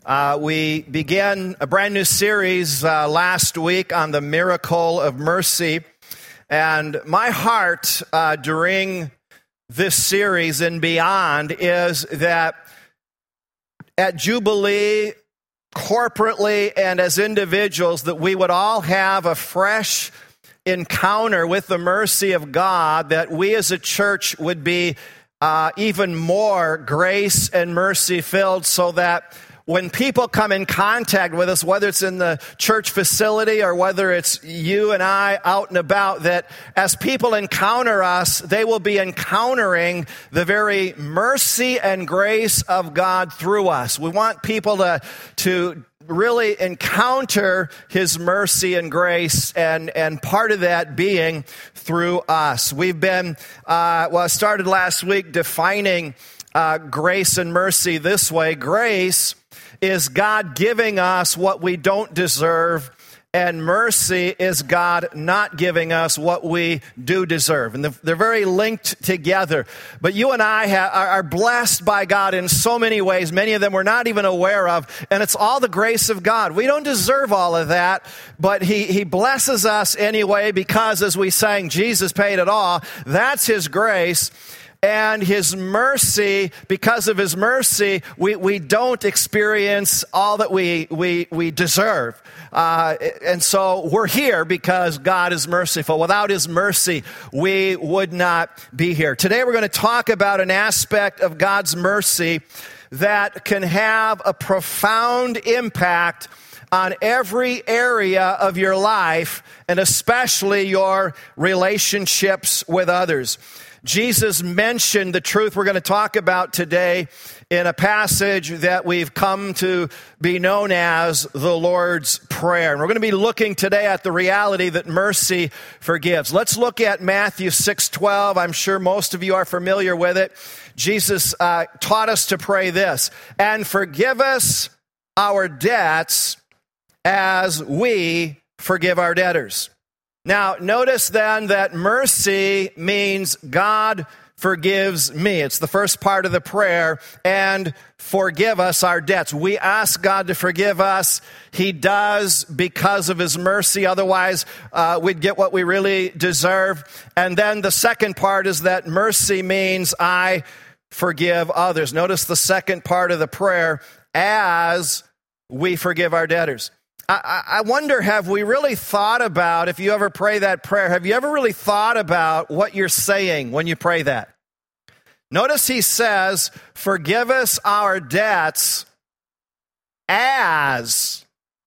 We began a brand new series last week on the miracle of mercy. And my heart during this series and beyond is that at Jubilee, corporately and as individuals, that we would all have a fresh encounter with the mercy of God, that we as a church would be even more grace and mercy filled, so that when people come in contact with us, whether it's in the church facility or whether it's you and I out and about, that as people encounter us, they will be encountering the very mercy and grace of God through us. We want people to really encounter His mercy and grace, and part of that being through us. We've been, I started last week defining grace and mercy this way. Grace is God giving us what we don't deserve, and mercy is God not giving us what we do deserve. And they're very linked together. But you and I are blessed by God in so many ways, many of them we're not even aware of, and it's all the grace of God. We don't deserve all of that, but He blesses us anyway, because as we sang, Jesus paid it all. That's His grace. And His mercy, because of His mercy, we don't experience all that we deserve. And so we're here because God is merciful. Without His mercy, we would not be here. Today we're going to talk about an aspect of God's mercy that can have a profound impact on every area of your life, and especially your relationships with others. Jesus mentioned the truth we're going to talk about today in a passage that we've come to be known as the Lord's Prayer. And we're going to be looking today at the reality that mercy forgives. Let's look at Matthew 6:12. I'm sure most of you are familiar with it. Jesus taught us to pray this: "And forgive us our debts as we forgive our debtors." Now, notice then that mercy means God forgives me. It's the first part of the prayer. And forgive us our debts. We ask God to forgive us. He does because of His mercy. Otherwise, we'd get what we really deserve. And then the second part is that mercy means I forgive others. Notice the second part of the prayer: as we forgive our debtors. I wonder, have we really thought about, if you ever pray that prayer, have you ever really thought about what you're saying when you pray that? Notice He says, forgive us our debts as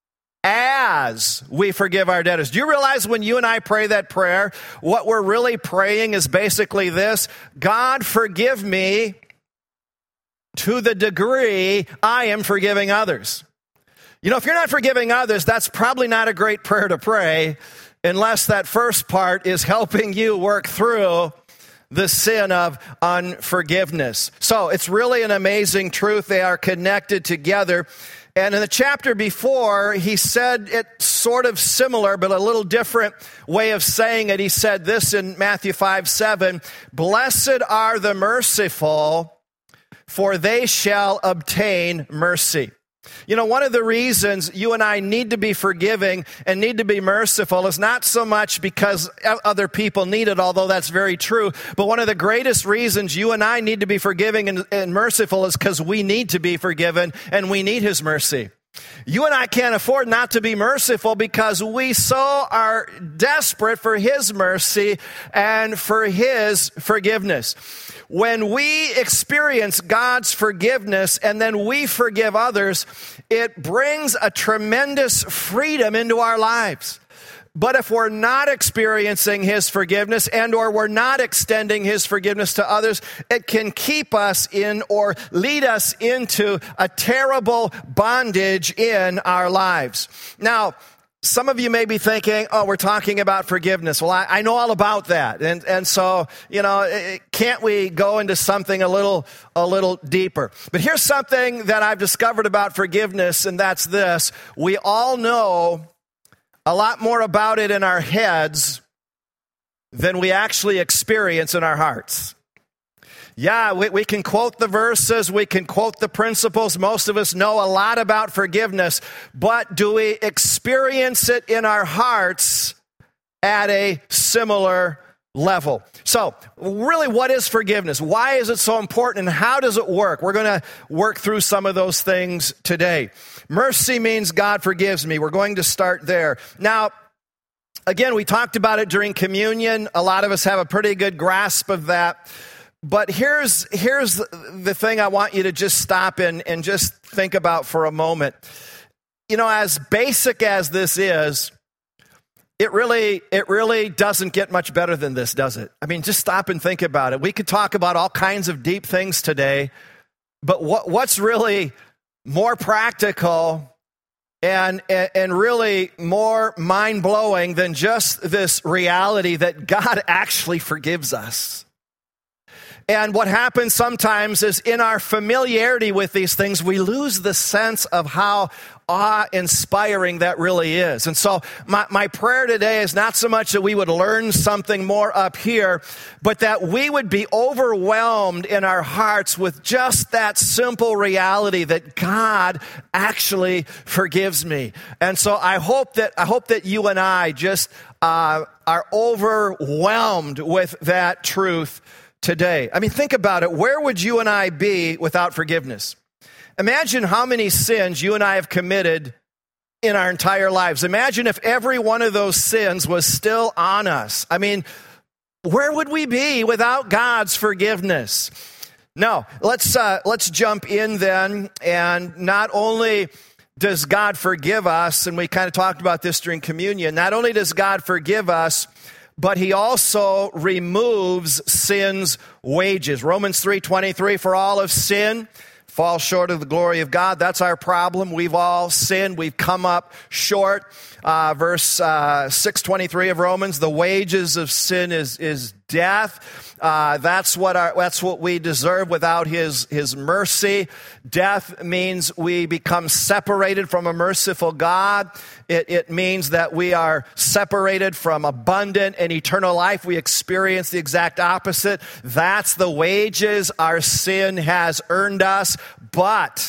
we forgive our debtors. Do you realize when you and I pray that prayer, what we're really praying is basically this: God, forgive me to the degree I am forgiving others. You know, if you're not forgiving others, that's probably not a great prayer to pray unless that first part is helping you work through the sin of unforgiveness. So it's really an amazing truth. They are connected together. And in the chapter before, he said it sort of similar, but a little different way of saying it. He said this in Matthew 5:7, "Blessed are the merciful, for they shall obtain mercy." You know, one of the reasons you and I need to be forgiving and need to be merciful is not so much because other people need it, although that's very true, but one of the greatest reasons you and I need to be forgiving and merciful is because we need to be forgiven and we need His mercy. You and I can't afford not to be merciful because we so are desperate for His mercy and for His forgiveness. When we experience God's forgiveness and then we forgive others, it brings a tremendous freedom into our lives. But if we're not experiencing His forgiveness and or we're not extending His forgiveness to others, it can keep us in or lead us into a terrible bondage in our lives. Now, some of you may be thinking, oh, we're talking about forgiveness. Well, I know all about that. And so, you know, can't we go into something a little deeper? But here's something that I've discovered about forgiveness, and that's this. We all know a lot more about it in our heads than we actually experience in our hearts. Yeah, we can quote the verses, we can quote the principles. Most of us know a lot about forgiveness, but do we experience it in our hearts at a similar level? So, really, what is forgiveness? Why is it so important, and how does it work? We're going to work through some of those things today. Mercy means God forgives me. We're going to start there. Now, again, we talked about it during communion. A lot of us have a pretty good grasp of that. But here's the thing I want you to just stop and just think about for a moment. You know, as basic as this is, it really doesn't get much better than this, does it? I mean, just stop and think about it. We could talk about all kinds of deep things today, but what's really more practical and really more mind-blowing than just this reality that God actually forgives us? And what happens sometimes is in our familiarity with these things, we lose the sense of how awe-inspiring that really is. And so my prayer today is not so much that we would learn something more up here, but that we would be overwhelmed in our hearts with just that simple reality that God actually forgives me. And so I hope that you and I just are overwhelmed with that truth today. I mean, think about it. Where would you and I be without forgiveness? Imagine how many sins you and I have committed in our entire lives. Imagine if every one of those sins was still on us. I mean, where would we be without God's forgiveness? No, let's jump in then. And not only does God forgive us, and we kind of talked about this during communion, not only does God forgive us, but he also removes sin's wages. Romans 3:23, for all have sinned, fall short of the glory of God. That's our problem. We've all sinned. We've come up short. Verse 6:23 of Romans, the wages of sin is death. That's what we deserve without his mercy. Death means we become separated from a merciful God. It means that we are separated from abundant and eternal life. We experience the exact opposite. That's the wages our sin has earned us. But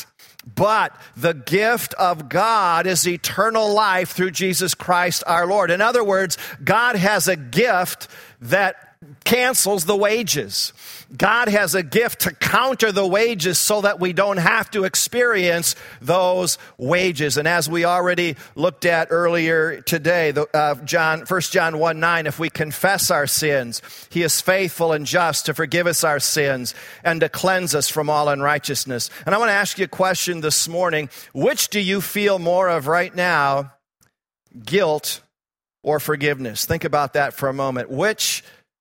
the gift of God is eternal life through Jesus Christ our Lord. In other words, God has a gift that cancels the wages. God has a gift to counter the wages so that we don't have to experience those wages. And as we already looked at earlier today, 1 John 1:9, if we confess our sins, he is faithful and just to forgive us our sins and to cleanse us from all unrighteousness. And I want to ask you a question this morning. Which do you feel more of right now, guilt or forgiveness? Think about that for a moment. Which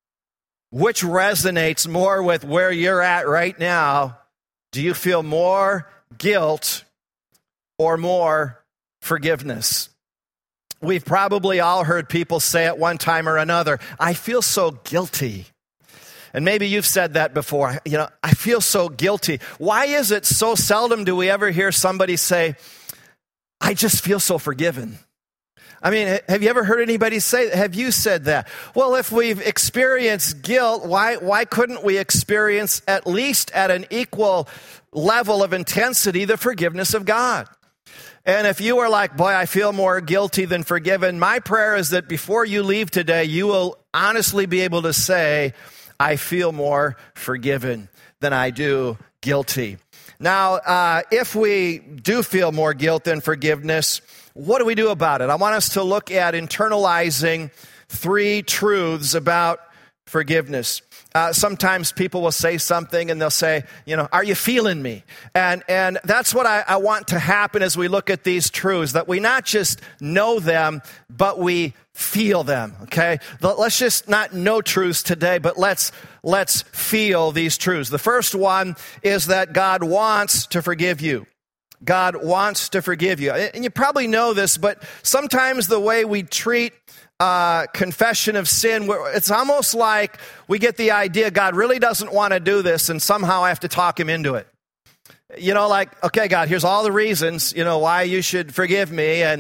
resonates more with where you're at right now? Do you feel more guilt or more forgiveness? We've probably all heard people say at one time or another, I feel so guilty. And maybe you've said that before. You know, I feel so guilty. Why is it so seldom do we ever hear somebody say, I just feel so forgiven? I mean, have you ever heard anybody say that? Have you said that? Well, if we've experienced guilt, why couldn't we experience, at least at an equal level of intensity, the forgiveness of God? And if you are like, boy, I feel more guilty than forgiven, my prayer is that before you leave today, you will honestly be able to say, I feel more forgiven than I do guilty. Now, if we do feel more guilt than forgiveness, what do we do about it? I want us to look at internalizing 3 truths about forgiveness. Sometimes people will say something and they'll say, you know, are you feeling me? And that's what I want to happen as we look at these truths, that we not just know them, but we feel them, okay? Let's just not know truths today, but let's feel these truths. The first one is that God wants to forgive you. God wants to forgive you. And you probably know this, but sometimes the way we treat confession of sin, it's almost like we get the idea God really doesn't want to do this, and somehow I have to talk him into it. You know, like, okay, God, here's all the reasons, you know, why you should forgive me. And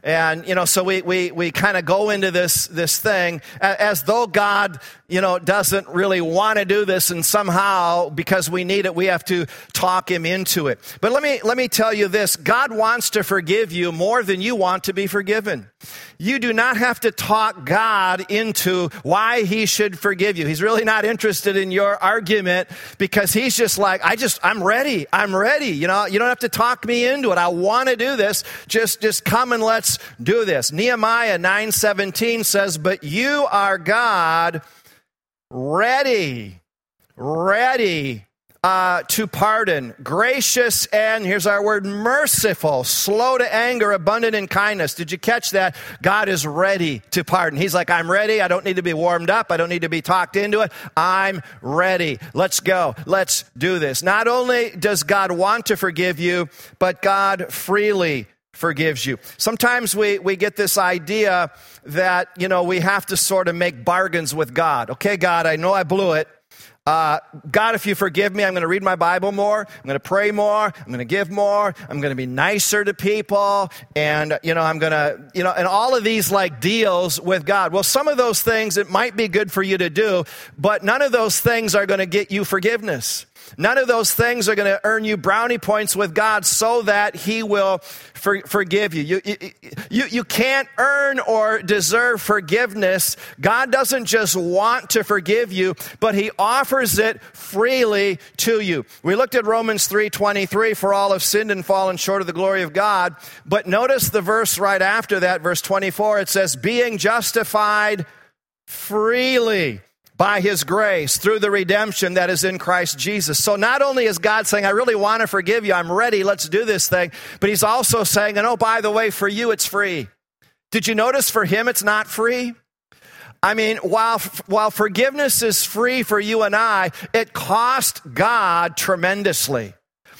And, so we kind of go into this thing as though God, doesn't really want to do this, and somehow, because we need it, we have to talk him into it. But let me tell you this. God wants to forgive you more than you want to be forgiven. You do not have to talk God into why he should forgive you. He's really not interested in your argument, because he's just like, I'm ready. You don't have to talk me into it. I want to do this. Just come and let's do this. Nehemiah 9:17 says, but you are God, ready to pardon, gracious, and here's our word, merciful, slow to anger, abundant in kindness. Did you catch that? God is ready to pardon. He's like, I'm ready. I don't need to be warmed up. I don't need to be talked into it. I'm ready. Let's go. Let's do this. Not only does God want to forgive you, but God freely forgives you. Sometimes we get this idea that, we have to sort of make bargains with God. Okay, God, I know I blew it. God, if you forgive me, I'm going to read my Bible more. I'm going to pray more. I'm going to give more. I'm going to be nicer to people. And, I'm going to, and all of these like deals with God. Well, some of those things, it might be good for you to do, but none of those things are going to get you forgiveness. None of those things are going to earn you brownie points with God so that he will forgive you. You can't earn or deserve forgiveness. God doesn't just want to forgive you, but he offers it freely to you. We looked at Romans 3:23, for all have sinned and fallen short of the glory of God. But notice the verse right after that, verse 24, it says, being justified freely by his grace through the redemption that is in Christ Jesus. So not only is God saying, I really want to forgive you, I'm ready, let's do this thing, but he's also saying, and oh, by the way, for you, it's free. Did you notice for him, it's not free? I mean, while forgiveness is free for you and I, it cost God tremendously.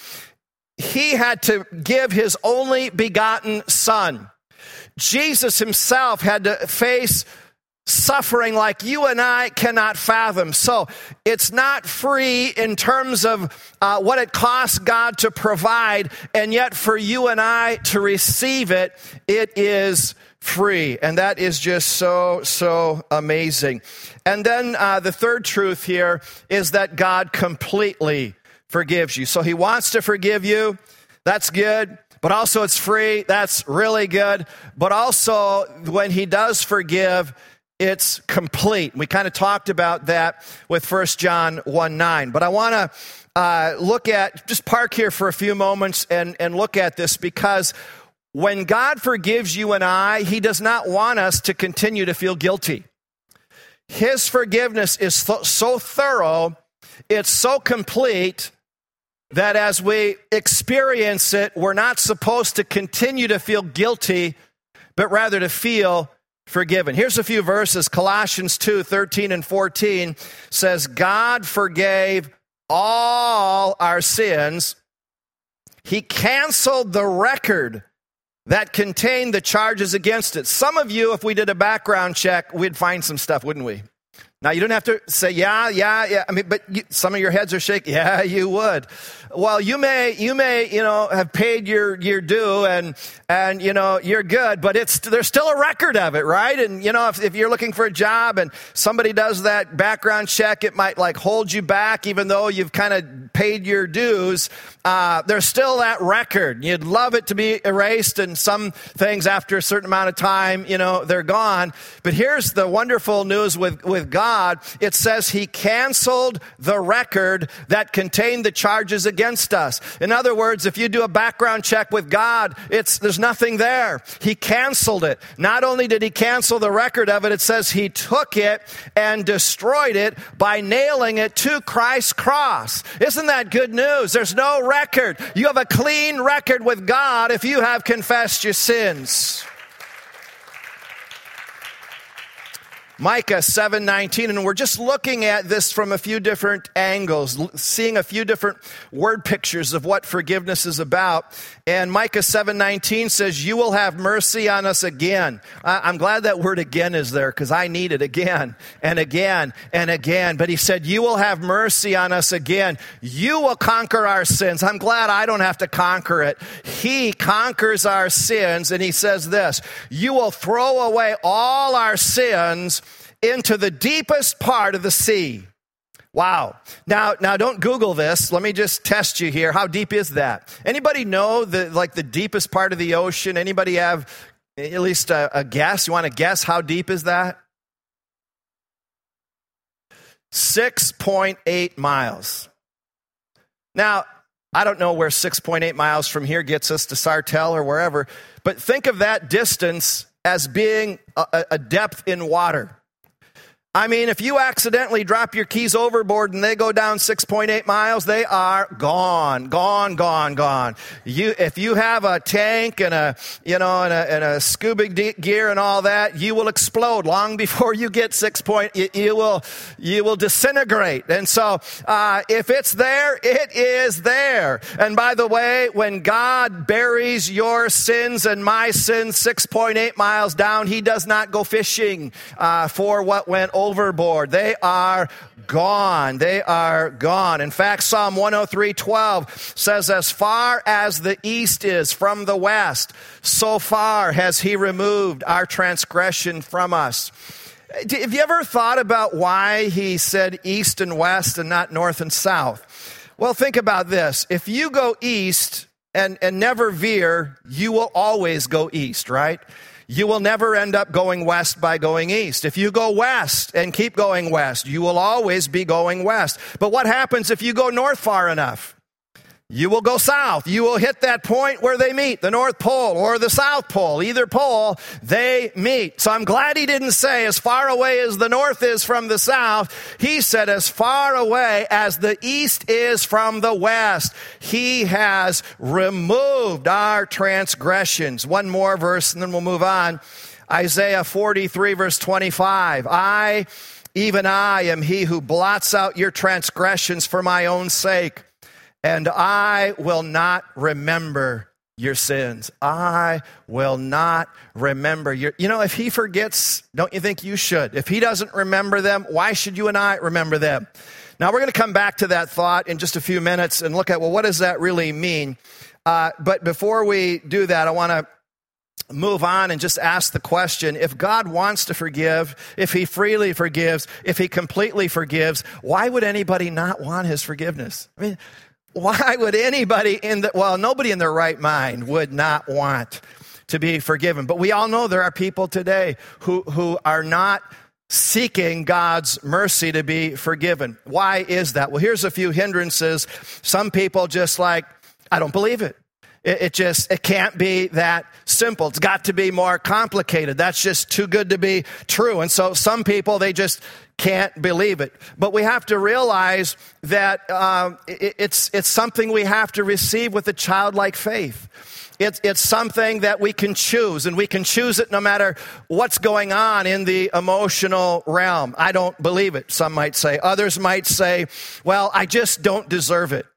He had to give his only begotten son. Jesus himself had to face suffering like you and I cannot fathom. So it's not free in terms of what it costs God to provide, and yet for you and I to receive it, it is free. And that is just so amazing. And then the third truth here is that God completely forgives you. So he wants to forgive you. That's good. But also it's free. That's really good. But also when he does forgive, it's complete. We kind of talked about that with 1 John 1:9. But I want to just park here for a few moments and look at this, because when God forgives you and I, he does not want us to continue to feel guilty. His forgiveness is so thorough, it's so complete, that as we experience it, we're not supposed to continue to feel guilty, but rather to feel forgiven. Here's a few verses. Colossians 2:13 and 14 says, God forgave all our sins. He canceled the record that contained the charges against it. Some of you, if we did a background check, we'd find some stuff, wouldn't we? Now, you don't have to say, yeah. I mean, but some of your heads are shaking. Yeah, you would. Well, you may, have paid your due and you're good, but there's still a record of it, right? And, if you're looking for a job and somebody does that background check, it might like hold you back, even though you've kind of paid your dues. There's still that record. You'd love it to be erased, and some things after a certain amount of time, they're gone. But here's the wonderful news with God. It says he canceled the record that contained the charges against us. In other words, if you do a background check with God, there's nothing there. He canceled it. Not only did he cancel the record of it, it says he took it and destroyed it by nailing it to Christ's cross. Isn't that good news? There's no record. You have a clean record with God if you have confessed your sins. Micah 7:19, and we're just looking at this from a few different angles, seeing a few different word pictures of what forgiveness is about. And Micah 7:19 says, "You will have mercy on us again." I'm glad that word "again" is there, because I need it again and again and again. But he said, "You will have mercy on us again. You will conquer our sins." I'm glad I don't have to conquer it. He conquers our sins, and he says this, "You will throw away all our sins into the deepest part of the sea." Wow. Now don't Google this. Let me just test you here. How deep is that? Anybody know the deepest part of the ocean? Anybody have at least a guess? You want to guess how deep is that? 6.8 miles. Now, I don't know where 6.8 miles from here gets us to Sartell or wherever, but think of that distance as being a depth in water. I mean, if you accidentally drop your keys overboard and they go down 6.8 miles, they are gone. If you have a tank and a scuba gear and all that, you will explode long before you get you will disintegrate. And so, if it's there, it is there. And by the way, when God buries your sins and my sins 6.8 miles down, he does not go fishing for what went overboard. They are gone. They are gone. In fact, Psalm 103:12 says, "As far as the east is from the west, so far has he removed our transgression from us." Have you ever thought about why he said east and west and not north and south? Well, think about this. If you go east and never veer, you will always go east, right? You will never end up going west by going east. If you go west and keep going west, you will always be going west. But what happens if you go north far enough? You will go south. You will hit that point where they meet, the North Pole or the South Pole. Either pole, they meet. So I'm glad he didn't say as far away as the north is from the south. He said as far away as the east is from the west. He has removed our transgressions. One more verse and then we'll move on. Isaiah 43 verse 25. Even I am he who blots out your transgressions for my own sake. And I will not remember your sins. I will not remember your... if he forgets, don't you think you should? If he doesn't remember them, why should you and I remember them? Now, we're going to come back to that thought in just a few minutes and look at, what does that really mean? But before we do that, I want to move on and just ask the question, if God wants to forgive, if he freely forgives, if he completely forgives, why would anybody not want his forgiveness? I mean, why would anybody nobody in their right mind would not want to be forgiven. But we all know there are people today who are not seeking God's mercy to be forgiven. Why is that? Well, here's a few hindrances. Some people just I don't believe it. It can't be that simple. It's got to be more complicated. That's just too good to be true. And so some people, they just can't believe it. But we have to realize that it's something we have to receive with a childlike faith. It's something that we can choose, and we can choose it no matter what's going on in the emotional realm. I don't believe it, some might say. Others might say, well, I just don't deserve it.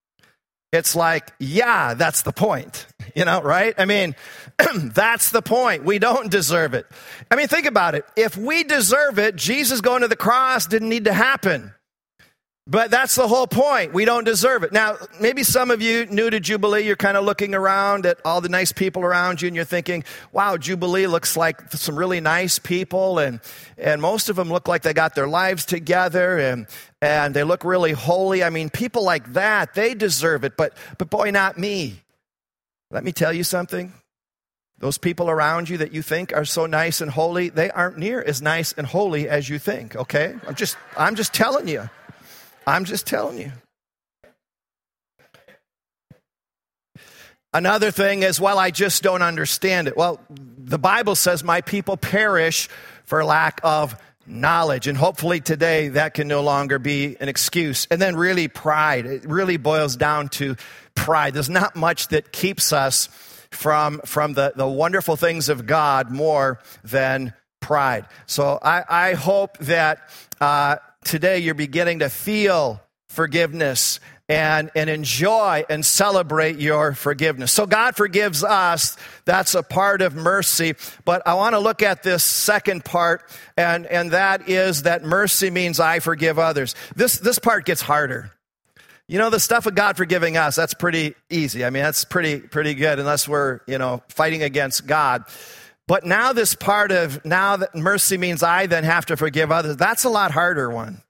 It's yeah, that's the point, right? I mean, that's the point. We don't deserve it. I mean, think about it. If we deserve it, Jesus going to the cross didn't need to happen. But that's the whole point. We don't deserve it. Now, maybe some of you new to Jubilee, you're kind of looking around at all the nice people around you, and you're thinking, wow, Jubilee looks like some really nice people, and most of them look like they got their lives together, and they look really holy. I mean, people like that, they deserve it, but boy, not me. Let me tell you something. Those people around you that you think are so nice and holy, they aren't near as nice and holy as you think, okay? I'm just telling you. I'm just telling you. Another thing is, well, I just don't understand it. Well, the Bible says my people perish for lack of knowledge. And hopefully today that can no longer be an excuse. And then really pride. It really boils down to pride. There's not much that keeps us from the wonderful things of God more than pride. So I hope that today you're beginning to feel forgiveness and enjoy and celebrate your forgiveness. So God forgives us. That's a part of mercy. But I want to look at this second part, and that is that mercy means I forgive others. This part gets harder. You know, the stuff of God forgiving us, that's pretty easy. I mean, that's pretty good unless we're, fighting against God. But now this part of, now that mercy means I then have to forgive others, that's a lot harder one.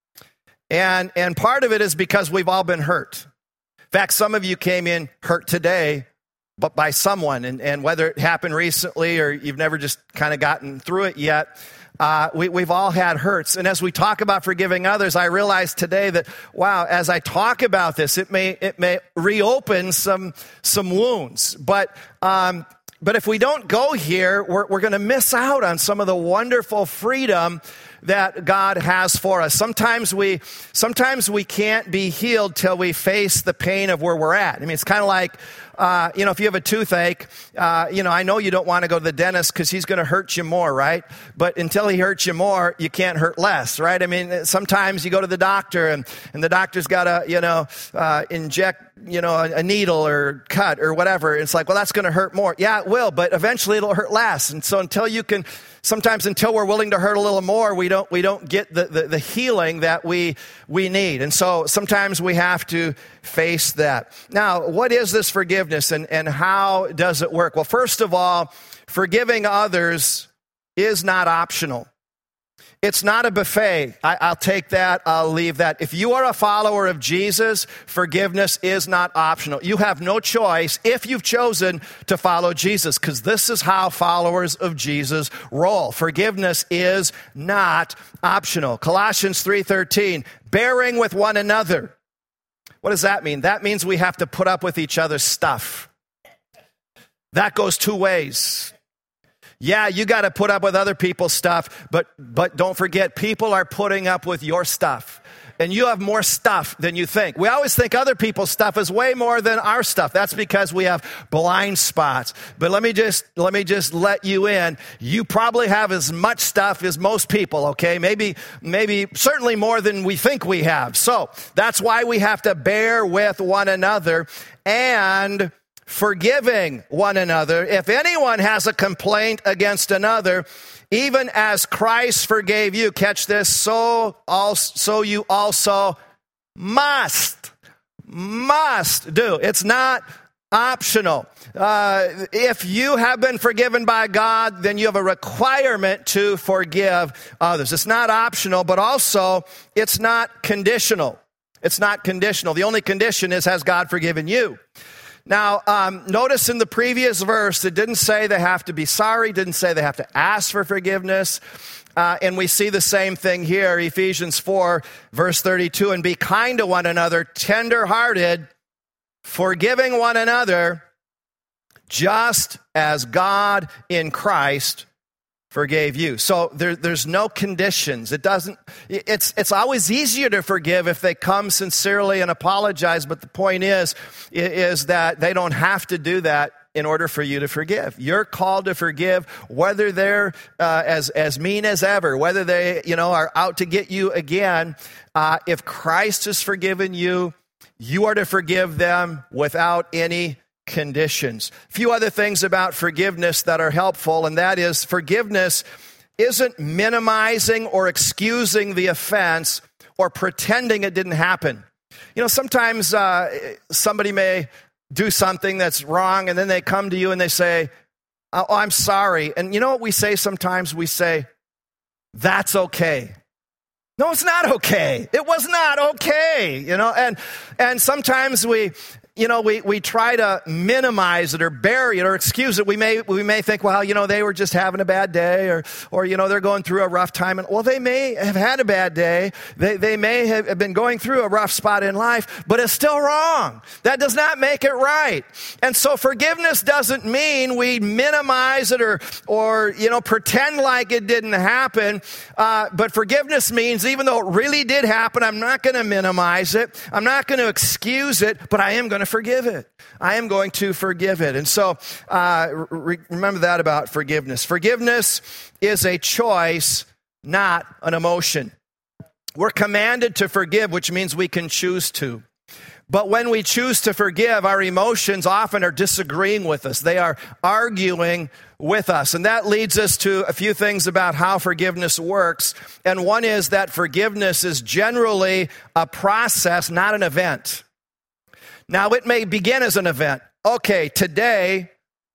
And part of it is because we've all been hurt. In fact, some of you came in hurt today, but by someone. And whether it happened recently or you've never just kind of gotten through it yet, we've all had hurts. And as we talk about forgiving others, I realize today that, wow, as I talk about this, it may reopen some wounds. But if we don't go here, we're going to miss out on some of the wonderful freedom that God has for us. Sometimes we can't be healed till we face the pain of where we're at. I mean, it's kind of like, if you have a toothache, I know you don't want to go to the dentist because he's going to hurt you more, right? But until he hurts you more, you can't hurt less, right? I mean, sometimes you go to the doctor and the doctor's got to, inject, a needle or cut or whatever. It's like, well, that's going to hurt more. Yeah, it will, but eventually it'll hurt less. And so until we're willing to hurt a little more, we don't get the healing that we need. And so sometimes we have to face that. Now, what is this forgiveness and how does it work? Well, first of all, forgiving others is not optional. It's not a buffet. I'll take that. I'll leave that. If you are a follower of Jesus, forgiveness is not optional. You have no choice if you've chosen to follow Jesus, because this is how followers of Jesus roll. Forgiveness is not optional. Colossians 3:13, bearing with one another. What does that mean? That means we have to put up with each other's stuff. That goes two ways. Yeah, you got to put up with other people's stuff, but don't forget, people are putting up with your stuff. And you have more stuff than you think. We always think other people's stuff is way more than our stuff. That's because we have blind spots. But let me just let you in. You probably have as much stuff as most people, okay? Maybe certainly more than we think we have. So that's why we have to bear with one another and forgiving one another. If anyone has a complaint against another, even as Christ forgave you, catch this, so you also must do. It's not optional. If you have been forgiven by God, then you have a requirement to forgive others. It's not optional, but also it's not conditional. It's not conditional. The only condition is, has God forgiven you? Now, notice in the previous verse, it didn't say they have to be sorry, didn't say they have to ask for forgiveness. And we see the same thing here, Ephesians 4, verse 32, and be kind to one another, tender-hearted, forgiving one another, just as God in Christ forgave you. So there's no conditions. It's always easier to forgive if they come sincerely and apologize, but the point is that they don't have to do that in order for you to forgive. You're called to forgive whether they're as mean as ever, whether they are out to get you again. If Christ has forgiven you, you are to forgive them without any conditions. A few other things about forgiveness that are helpful, and that is forgiveness isn't minimizing or excusing the offense or pretending it didn't happen. Sometimes somebody may do something that's wrong, and then they come to you and they say, oh, I'm sorry. And you know what we say sometimes? We say, that's okay. No, it's not okay. It was not okay. And sometimes we try to minimize it or bury it or excuse it. We may think, well, they were just having a bad day or they're going through a rough time. And, well, they may have had a bad day. They may have been going through a rough spot in life, but it's still wrong. That does not make it right. And so forgiveness doesn't mean we minimize it or pretend like it didn't happen. But forgiveness means even though it really did happen, I'm not going to minimize it. I'm not going to excuse it, but I am going to forgive it. I am going to forgive it. And so remember that about forgiveness. Forgiveness is a choice, not an emotion. We're commanded to forgive, which means we can choose to. But when we choose to forgive, our emotions often are disagreeing with us. They are arguing with us. And that leads us to a few things about how forgiveness works. And one is that forgiveness is generally a process, not an event. Now, it may begin as an event. Okay, today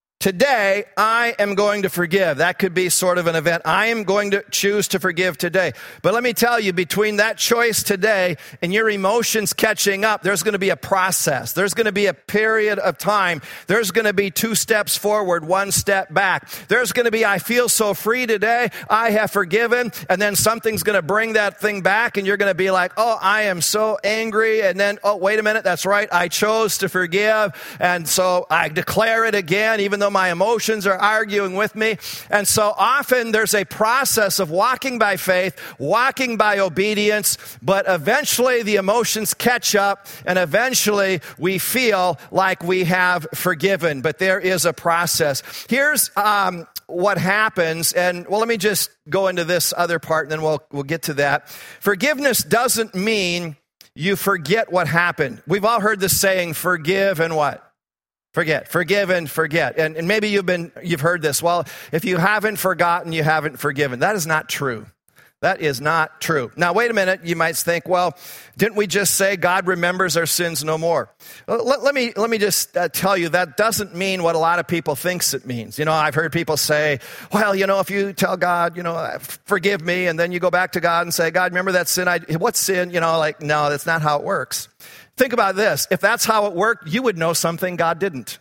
I am going to forgive. That could be sort of an event. I am going to choose to forgive today. But let me tell you, between that choice today and your emotions catching up, there's going to be a process. There's going to be a period of time. There's going to be 2 steps forward, 1 step back. There's going to be, I feel so free today. I have forgiven. And then something's going to bring that thing back, and you're going to be like, oh, I am so angry. And then, oh, wait a minute. That's right. I chose to forgive. And so I declare it again, even though my emotions are arguing with me. And so often there's a process of walking by faith, walking by obedience, but eventually the emotions catch up, and eventually we feel like we have forgiven. But there is a process. Here's what happens, and well, let me just go into this other part, and then we'll get to that. Forgiveness doesn't mean you forget what happened. We've all heard this saying, forgive and what? Forget. Forgive and forget. And maybe you've heard this. Well, if you haven't forgotten, you haven't forgiven. That is not true. That is not true. Now, wait a minute. You might think, well, didn't we just say God remembers our sins no more? Well, let me just tell you, that doesn't mean what a lot of people thinks it means. You know, I've heard people say, well, you know, if you tell God, you know, forgive me, and then you go back to God and say, God, remember that sin? What sin? You know, like, no, that's not how it works. Think about this. If that's how it worked, you would know something God didn't.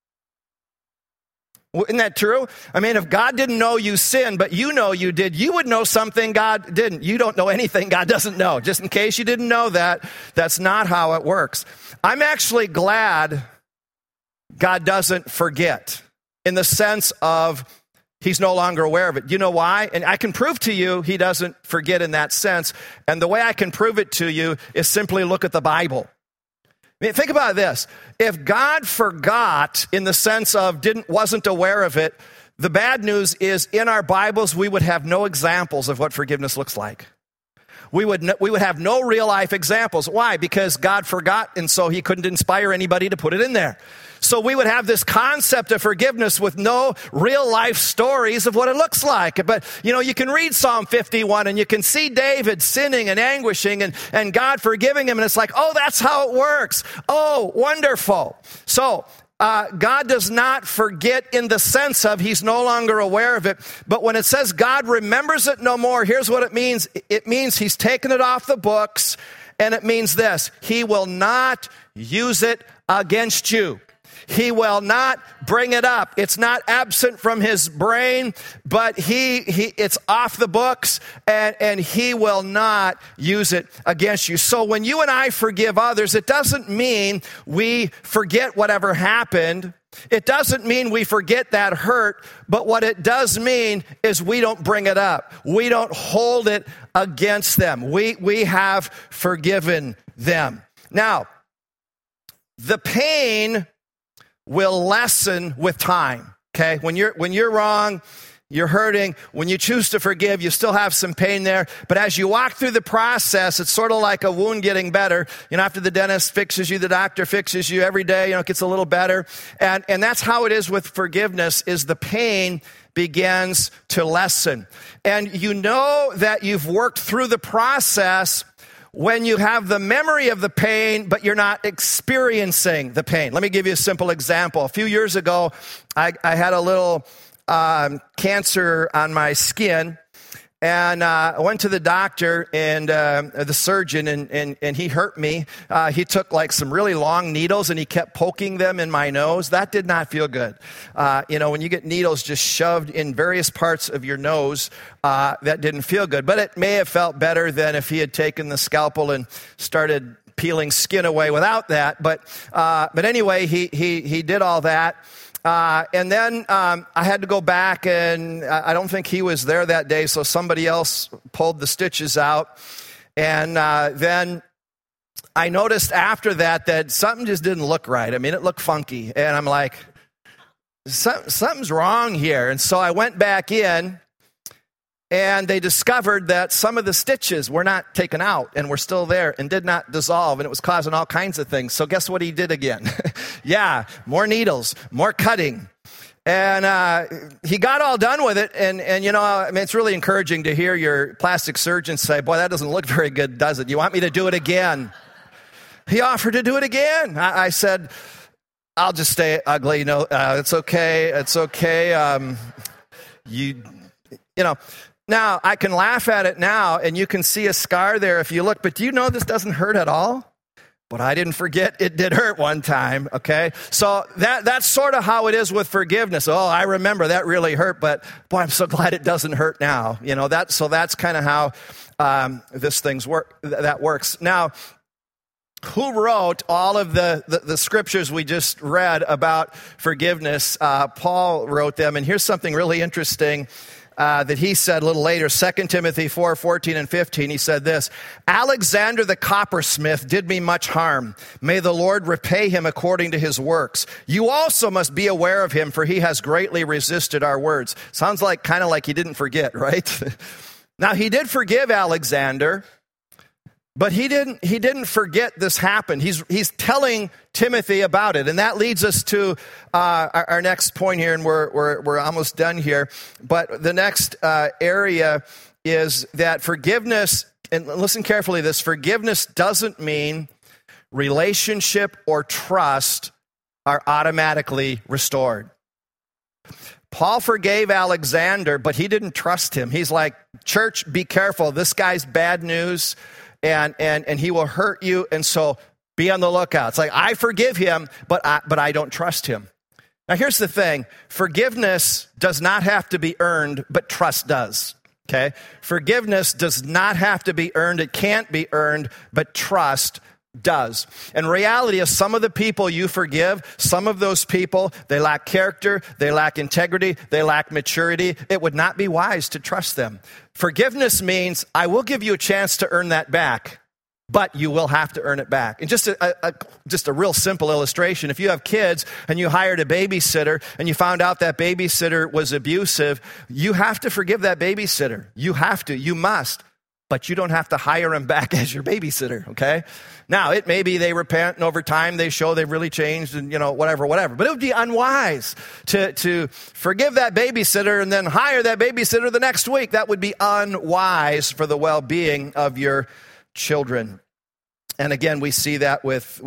Isn't that true? I mean, if God didn't know you sinned, but you know you did, you would know something God didn't. You don't know anything God doesn't know. Just in case you didn't know that, that's not how it works. I'm actually glad God doesn't forget, in the sense of He's no longer aware of it. You know why? And I can prove to you He doesn't forget in that sense. And the way I can prove it to you is simply look at the Bible. I mean, think about this. If God forgot in the sense of wasn't aware of it, the bad news is in our Bibles, we would have no examples of what forgiveness looks like. We would have no real life examples. Why? Because God forgot, and so He couldn't inspire anybody to put it in there. So we would have this concept of forgiveness with no real life stories of what it looks like. But, you know, you can read Psalm 51 and you can see David sinning and anguishing and God forgiving him. And it's like, oh, that's how it works. Oh, wonderful. So God does not forget in the sense of He's no longer aware of it. But when it says God remembers it no more, here's what it means. It means He's taken it off the books. And it means this: He will not use it against you. He will not bring it up. It's not absent from His brain, but it's off the books, and He will not use it against you. So when you and I forgive others, it doesn't mean we forget whatever happened. It doesn't mean we forget that hurt, but what it does mean is we don't bring it up. We don't hold it against them. We have forgiven them. Now, the pain will lessen with time, okay? When you're wrong, you're hurting. When you choose to forgive, you still have some pain there. But as you walk through the process, it's sort of like a wound getting better. You know, after the dentist fixes you, the doctor fixes you every day, you know, it gets a little better. And that's how it is with forgiveness, is the pain begins to lessen. And you know that you've worked through the process when you have the memory of the pain, but you're not experiencing the pain. Let me give you a simple example. A few years ago, I had a little cancer on my skin, and I went to the doctor and the surgeon, and he hurt me. He took like some really long needles, and he kept poking them in my nose. That did not feel good. You know, when you get needles just shoved in various parts of your nose, that didn't feel good. But it may have felt better than if he had taken the scalpel and started peeling skin away without that. But anyway, he did all that. And then I had to go back, and I don't think he was there that day, so somebody else pulled the stitches out. And then I noticed after that something just didn't look right. I mean, it looked funky. And I'm like, something's wrong here. And so I went back in, and they discovered that some of the stitches were not taken out and were still there and did not dissolve, and it was causing all kinds of things. So guess what he did again? Yeah, more needles, more cutting. And he got all done with it, and you know, I mean, it's really encouraging to hear your plastic surgeon say, boy, that doesn't look very good, does it? You want me to do it again? He offered to do it again. I said, I'll just stay ugly. You know, it's okay. It's okay. You know, now I can laugh at it now, and you can see a scar there if you look, but do you know this doesn't hurt at all? But I didn't forget it did hurt one time, okay? So that's sort of how it is with forgiveness. Oh, I remember that really hurt, but boy, I'm so glad it doesn't hurt now. You know, so that's kind of how this thing's that works. Now, who wrote all of the scriptures we just read about forgiveness? Paul wrote them, and here's something really interesting that he said a little later, 2 Timothy 4:14 and 15. He said this, Alexander the coppersmith did me much harm. May the Lord repay him according to his works. You also must be aware of him, for he has greatly resisted our words. Sounds like kind of like he didn't forget, right? Now, he did forgive Alexander, but he didn't forget this happened. He's telling Timothy about it, and that leads us to our next point here, and we're almost done here. But the next area is that forgiveness, and listen carefully to this, forgiveness doesn't mean relationship or trust are automatically restored. Paul forgave Alexander, but he didn't trust him. He's like, church, be careful. This guy's bad news. And he will hurt you, and so be on the lookout. It's like, I forgive him, but I don't trust him. Now, here's the thing. Forgiveness does not have to be earned, but trust does, okay? Forgiveness does not have to be earned. It can't be earned, but trust does. And reality is some of the people you forgive, some of those people, they lack character, they lack integrity, they lack maturity. It would not be wise to trust them. Forgiveness means I will give you a chance to earn that back, but you will have to earn it back. And just a real simple illustration, if you have kids and you hired a babysitter and you found out that babysitter was abusive, you have to forgive that babysitter. You must. But you don't have to hire him back as your babysitter, okay? Now, it may be they repent, and over time they show they've really changed, and, you know, whatever. But it would be unwise to forgive that babysitter and then hire that babysitter the next week. That would be unwise for the well-being of your children. And again, we see that with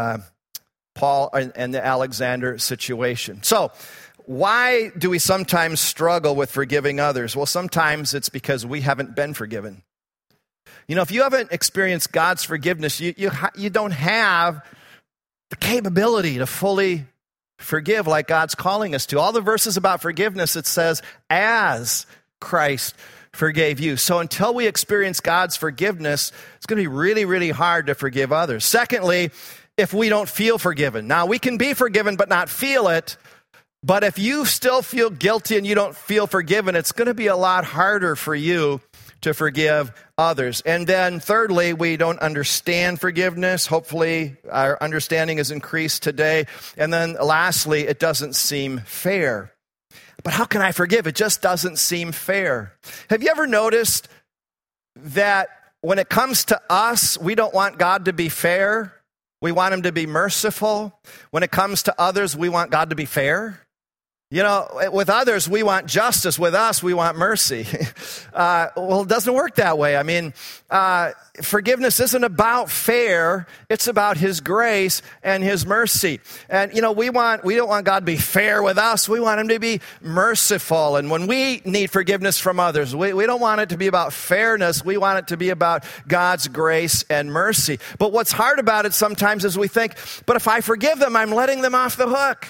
Paul and the Alexander situation. So, why do we sometimes struggle with forgiving others? Well, sometimes it's because we haven't been forgiven. You know, if you haven't experienced God's forgiveness, you don't have the capability to fully forgive like God's calling us to. All the verses about forgiveness, it says, as Christ forgave you. So until we experience God's forgiveness, it's going to be really, really hard to forgive others. Secondly, if we don't feel forgiven. Now, we can be forgiven but not feel it. But if you still feel guilty and you don't feel forgiven, it's going to be a lot harder for you to forgive others. And then thirdly, we don't understand forgiveness. Hopefully, our understanding is increased today. And then lastly, it doesn't seem fair. But how can I forgive? It just doesn't seem fair. Have you ever noticed that when it comes to us, we don't want God to be fair? We want him to be merciful. When it comes to others, we want God to be fair. You know, with others, we want justice. With us, we want mercy. Well, it doesn't work that way. I mean, forgiveness isn't about fair. It's about his grace and his mercy. And, you know, we don't want God to be fair with us. We want him to be merciful. And when we need forgiveness from others, we don't want it to be about fairness. We want it to be about God's grace and mercy. But what's hard about it sometimes is we think, but if I forgive them, I'm letting them off the hook.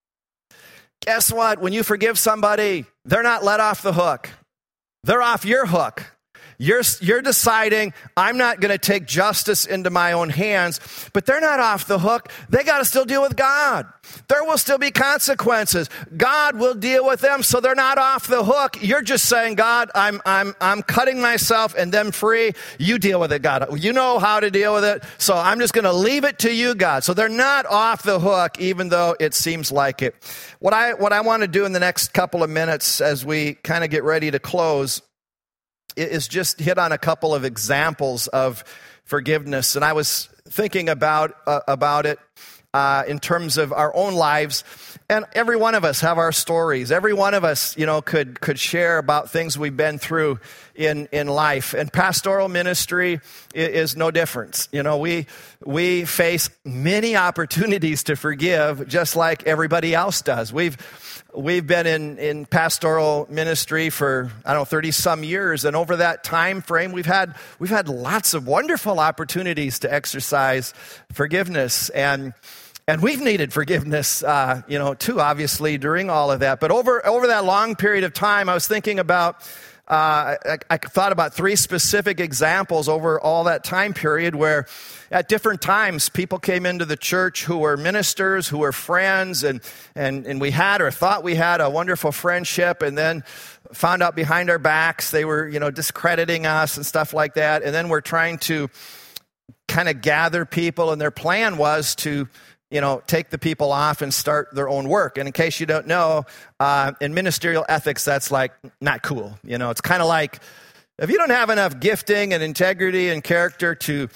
Guess what? When you forgive somebody, they're not let off the hook. They're off your hook. You're deciding, I'm not going to take justice into my own hands, but they're not off the hook. They got to still deal with God. There will still be consequences. God will deal with them, so they're not off the hook. You're just saying, God, I'm cutting myself and them free. You deal with it, God. You know how to deal with it, so I'm just going to leave it to you, God. So they're not off the hook, even though it seems like it. What I want to do in the next couple of minutes as we kind of get ready to close is just hit on a couple of examples of forgiveness. And I was thinking about it in terms of our own lives. And every one of us have our stories. Every one of us, could share about things we've been through in life. And pastoral ministry is no different. We face many opportunities to forgive, just like everybody else does. We've been in pastoral ministry for 30 some years, and over that time frame, we've had lots of wonderful opportunities to exercise forgiveness, and we've needed forgiveness, too, obviously, during all of that. But over that long period of time, I was thinking about. I thought about 3 specific examples over all that time period where at different times people came into the church who were ministers, who were friends, and we had or thought we had a wonderful friendship, and then found out behind our backs they were, discrediting us and stuff like that. And then we're trying to kind of gather people, and their plan was to take the people off and start their own work. And in case you don't know, in ministerial ethics, that's like not cool. It's kind of like if you don't have enough gifting and integrity and character to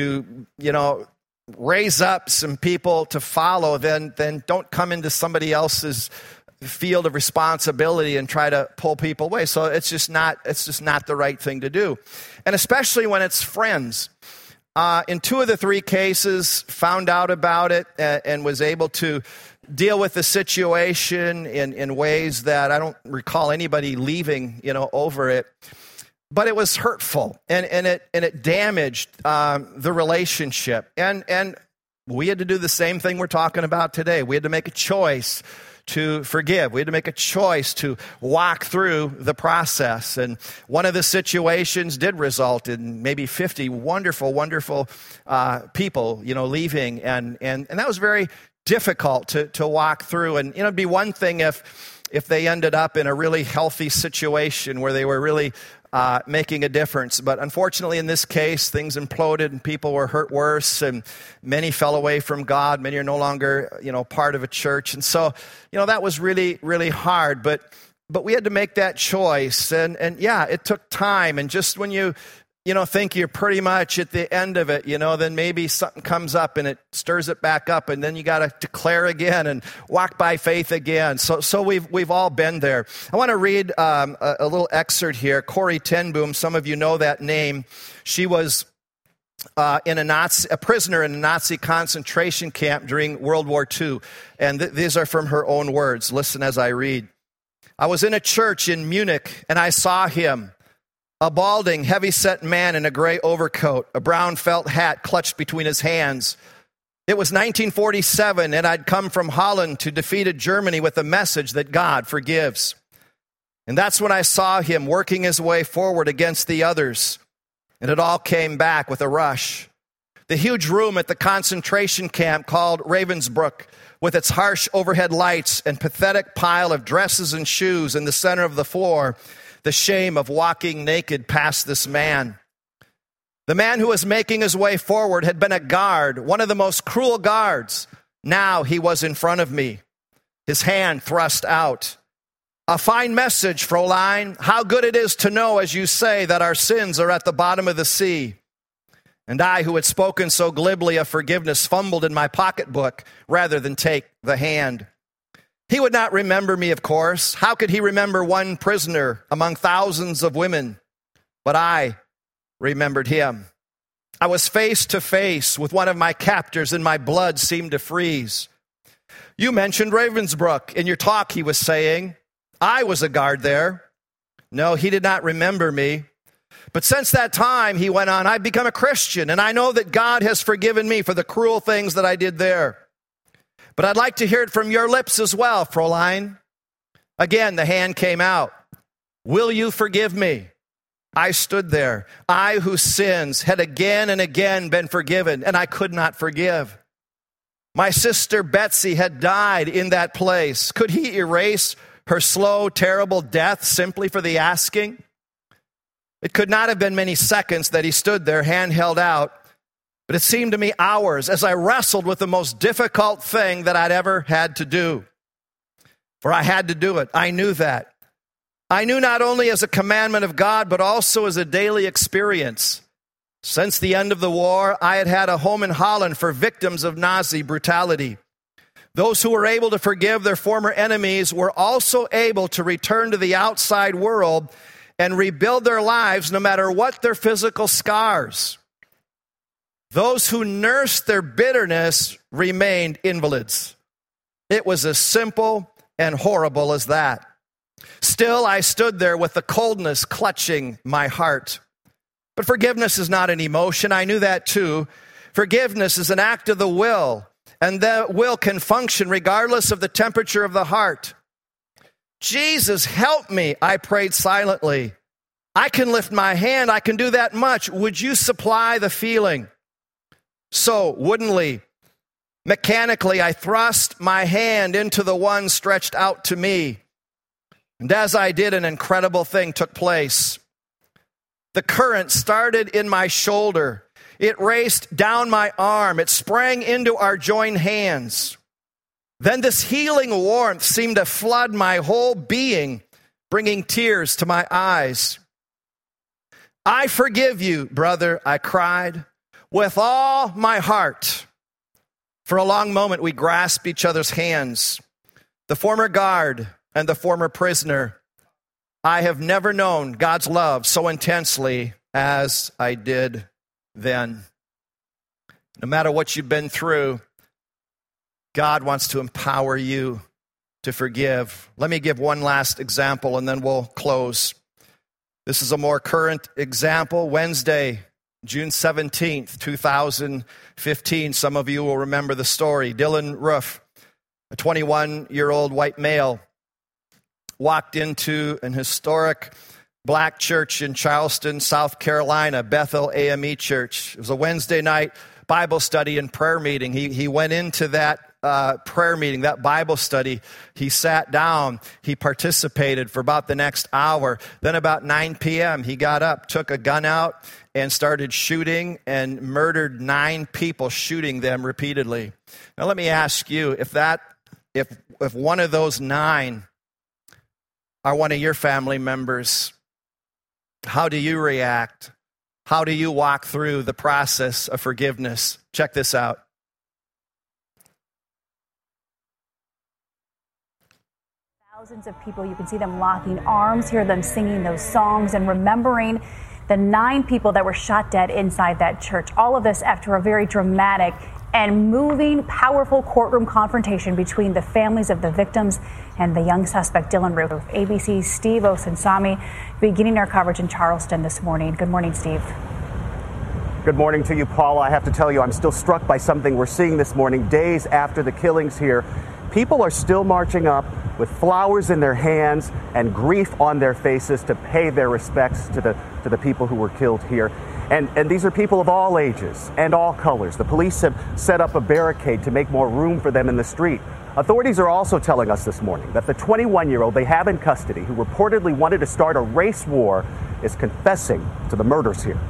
raise up some people to follow, then don't come into somebody else's field of responsibility and try to pull people away. So it's just not the right thing to do. And especially when it's friends. In 2 of the 3 cases, found out about it and was able to deal with the situation in ways that I don't recall anybody leaving, over it. But it was hurtful, and it damaged the relationship. And we had to do the same thing we're talking about today. We had to make a choice to forgive. We had to make a choice to walk through the process. And one of the situations did result in maybe 50 wonderful, wonderful people, leaving. And that was very difficult to walk through. And, it'd be one thing if they ended up in a really healthy situation where they were really making a difference. But unfortunately, in this case, things imploded and people were hurt worse, and many fell away from God. Many are no longer, part of a church. And so, that was really, really hard. But we had to make that choice. And yeah, it took time. And just when you think you're pretty much at the end of it, then maybe something comes up and it stirs it back up, and then you got to declare again and walk by faith again. So we've all been there. I want to read a little excerpt here. Corrie ten Boom, some of you know that name. She was a prisoner in a Nazi concentration camp during World War II, and these are from her own words. Listen as I read. I was in a church in Munich, and I saw him. A balding, heavy-set man in a gray overcoat, a brown felt hat clutched between his hands. It was 1947, and I'd come from Holland to defeated Germany with the message that God forgives. And that's when I saw him working his way forward against the others, and it all came back with a rush. The huge room at the concentration camp called Ravensbrück, with its harsh overhead lights and pathetic pile of dresses and shoes in the center of the floor, the shame of walking naked past this man. The man who was making his way forward had been a guard, one of the most cruel guards. Now he was in front of me, his hand thrust out. A fine message, Fräulein. How good it is to know, as you say, that our sins are at the bottom of the sea. And I, who had spoken so glibly of forgiveness, fumbled in my pocketbook rather than take the hand. He would not remember me, of course. How could he remember one prisoner among thousands of women? But I remembered him. I was face to face with one of my captors, and my blood seemed to freeze. You mentioned Ravensbrück in your talk, he was saying. I was a guard there. No, he did not remember me. But since that time, he went on, I've become a Christian, and I know that God has forgiven me for the cruel things that I did there. But I'd like to hear it from your lips as well, Fräulein. Again, the hand came out. Will you forgive me? I stood there, I whose sins had again and again been forgiven, and I could not forgive. My sister Betsy had died in that place. Could he erase her slow, terrible death simply for the asking? It could not have been many seconds that he stood there, hand held out, but it seemed to me hours as I wrestled with the most difficult thing that I'd ever had to do. For I had to do it. I knew that. I knew not only as a commandment of God, but also as a daily experience. Since the end of the war, I had had a home in Holland for victims of Nazi brutality. Those who were able to forgive their former enemies were also able to return to the outside world and rebuild their lives no matter what their physical scars. Those who nursed their bitterness remained invalids. It was as simple and horrible as that. Still, I stood there with the coldness clutching my heart. But forgiveness is not an emotion. I knew that too. Forgiveness is an act of the will, and that will can function regardless of the temperature of the heart. Jesus, help me, I prayed silently. I can lift my hand. I can do that much. Would you supply the feeling? So, woodenly, mechanically, I thrust my hand into the one stretched out to me. And as I did, an incredible thing took place. The current started in my shoulder. It raced down my arm. It sprang into our joined hands. Then this healing warmth seemed to flood my whole being, bringing tears to my eyes. I forgive you, brother, I cried, with all my heart. For a long moment, we grasped each other's hands. The former guard and the former prisoner. I have never known God's love so intensely as I did then. No matter what you've been through, God wants to empower you to forgive. Let me give one last example and then we'll close. This is a more current example. Wednesday, June 17th, 2015. Some of you will remember the story. Dylan Roof, a 21-year-old white male, walked into an historic black church in Charleston, South Carolina, Bethel AME Church. It was a Wednesday night Bible study and prayer meeting. He went into that prayer meeting, that Bible study. He sat down. He participated for about the next hour. Then about 9 p.m., he got up, took a gun out, and started shooting and murdered 9 people, shooting them repeatedly. Now let me ask you, if one of those 9 are one of your family members, how do you react? How do you walk through the process of forgiveness? Check this out. Thousands of people, you can see them locking arms, hear them singing those songs and remembering the 9 people that were shot dead inside that church. All of this after a very dramatic and moving, powerful courtroom confrontation between the families of the victims and the young suspect, Dylan Roof. ABC's Steve Osunsami beginning our coverage in Charleston this morning. Good morning, Steve. Good morning to you, Paula. I have to tell you, I'm still struck by something we're seeing this morning, days after the killings here. People are still marching up with flowers in their hands and grief on their faces to pay their respects to the people who were killed here. And these are people of all ages and all colors. The police have set up a barricade to make more room for them in the street. Authorities are also telling us this morning that the 21-year-old they have in custody, who reportedly wanted to start a race war, is confessing to the murders here.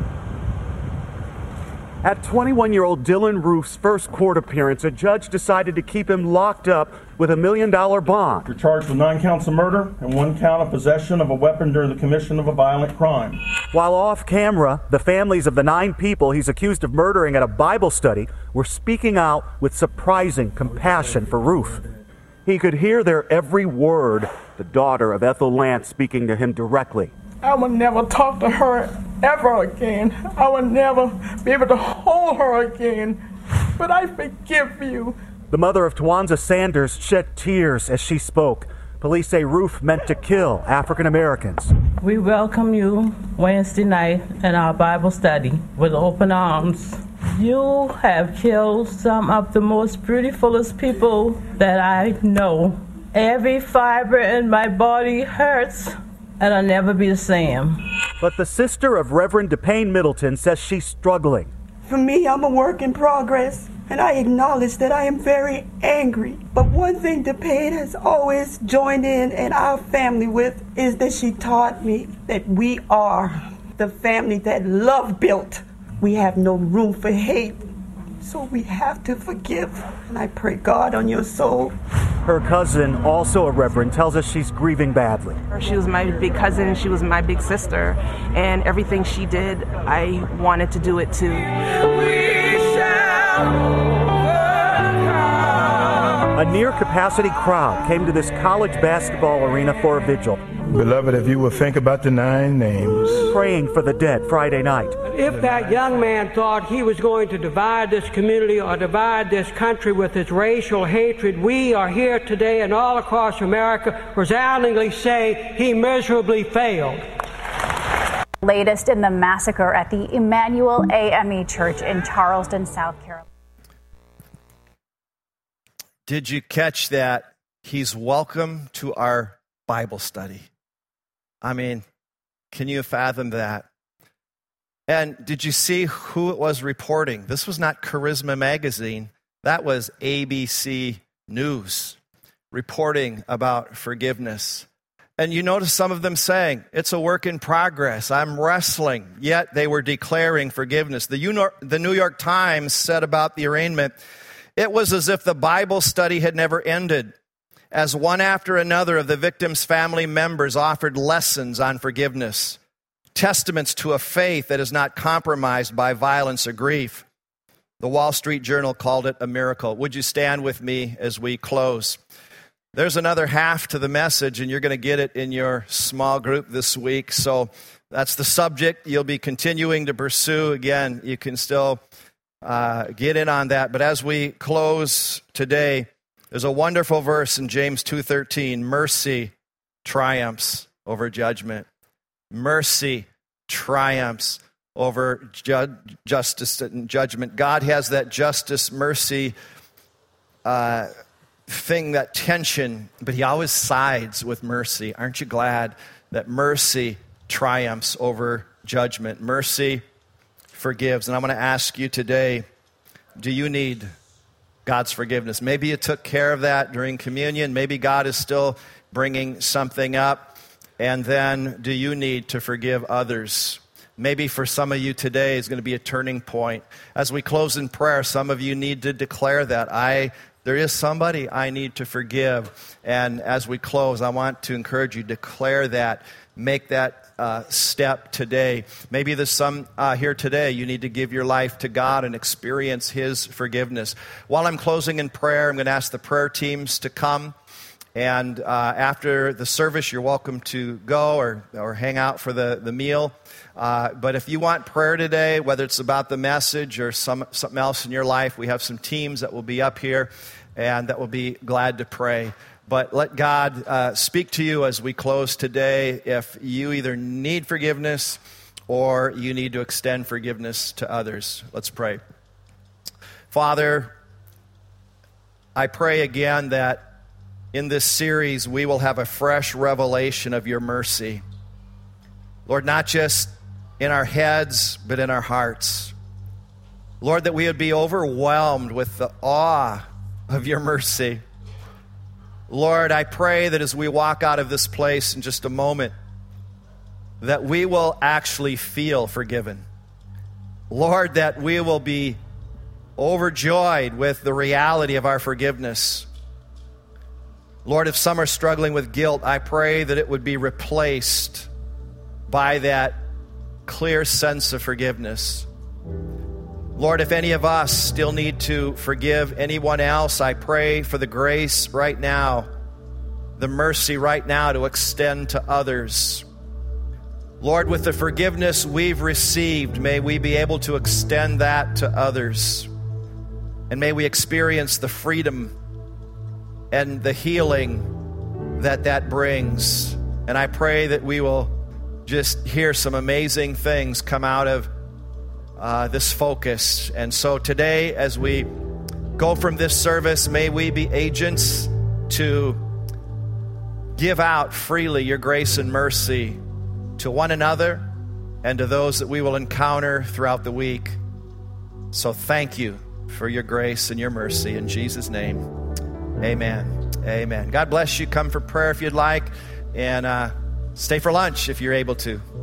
At 21-year-old Dylan Roof's first court appearance, a judge decided to keep him locked up with $1 million bond. You're charged with 9 counts of murder and 1 count of possession of a weapon during the commission of a violent crime. While off camera, the families of the 9 people he's accused of murdering at a Bible study were speaking out with surprising compassion for Roof. He could hear their every word, the daughter of Ethel Lance speaking to him directly. I would never talk to her ever again. I would never be able to hold her again. But I forgive you. The mother of Twanza Sanders shed tears as she spoke. Police say Roof meant to kill African Americans. We welcome you Wednesday night in our Bible study with open arms. You have killed some of the most beautifulest people that I know. Every fiber in my body hurts, and I'll never be the same. But the sister of Reverend DePayne Middleton says she's struggling. For me, I'm a work in progress, and I acknowledge that I am very angry. But one thing DePayne has always joined in and our family with is that she taught me that we are the family that love built. We have no room for hate, so we have to forgive. And I pray God on your soul. Her cousin, also a reverend, tells us she's grieving badly. She was my big cousin, she was my big sister, and everything she did, I wanted to do it too. We shall overcome. A near-capacity crowd came to this college basketball arena for a vigil. Beloved, if you will think about the 9 names. Praying for the dead Friday night. If that young man thought he was going to divide this community or divide this country with its racial hatred, we are here today and all across America resoundingly say he miserably failed. Latest in the massacre at the Emmanuel AME Church in Charleston, South Carolina. Did you catch that? He's welcome to our Bible study. I mean, can you fathom that? And did you see who it was reporting? This was not Charisma Magazine. That was ABC News reporting about forgiveness. And you notice some of them saying, it's a work in progress. I'm wrestling. Yet they were declaring forgiveness. The New York Times said about the arraignment, it was as if the Bible study had never ended, as one after another of the victims' family members offered lessons on forgiveness, testaments to a faith that is not compromised by violence or grief. The Wall Street Journal called it a miracle. Would you stand with me as we close? There's another half to the message, and you're going to get it in your small group this week. So that's the subject you'll be continuing to pursue. Again, you can still get in on that. But as we close today, there's a wonderful verse in James 2:13. Mercy triumphs over judgment. Mercy triumphs over justice and judgment. God has that justice, mercy thing, that tension, but he always sides with mercy. Aren't you glad that mercy triumphs over judgment? Mercy forgives. And I'm going to ask you today, do you need God's forgiveness? Maybe you took care of that during communion. Maybe God is still bringing something up. And then, do you need to forgive others? Maybe for some of you today is going to be a turning point. As we close in prayer, some of you need to declare that. There is somebody I need to forgive. And as we close, I want to encourage you to declare that. Make that step today. Maybe there's some here today, you need to give your life to God and experience his forgiveness. While I'm closing in prayer, I'm going to ask the prayer teams to come. And after the service, you're welcome to go or hang out for the meal. But if you want prayer today, whether it's about the message or something else in your life, we have some teams that will be up here and that will be glad to pray. But let God speak to you as we close today if you either need forgiveness or you need to extend forgiveness to others. Let's pray. Father, I pray again that in this series we will have a fresh revelation of your mercy. Lord, not just in our heads, but in our hearts. Lord, that we would be overwhelmed with the awe of your mercy. Lord, I pray that as we walk out of this place in just a moment, that we will actually feel forgiven. Lord, that we will be overjoyed with the reality of our forgiveness. Lord, if some are struggling with guilt, I pray that it would be replaced by that clear sense of forgiveness. Lord, if any of us still need to forgive anyone else, I pray for the grace right now, the mercy right now to extend to others. Lord, with the forgiveness we've received, may we be able to extend that to others. And may we experience the freedom and the healing that brings. And I pray that we will just hear some amazing things come out of this focus. And so today, as we go from this service, may we be agents to give out freely your grace and mercy to one another and to those that we will encounter throughout the week. So thank you for your grace and your mercy. In Jesus' name, amen. Amen. God bless you. Come for prayer if you'd like, and stay for lunch if you're able to.